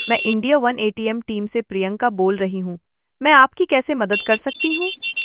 मैं India one ATM team से प्रियंका बोल रही हूँ। मैं आपकी कैसे मदद कर सकती हूँ?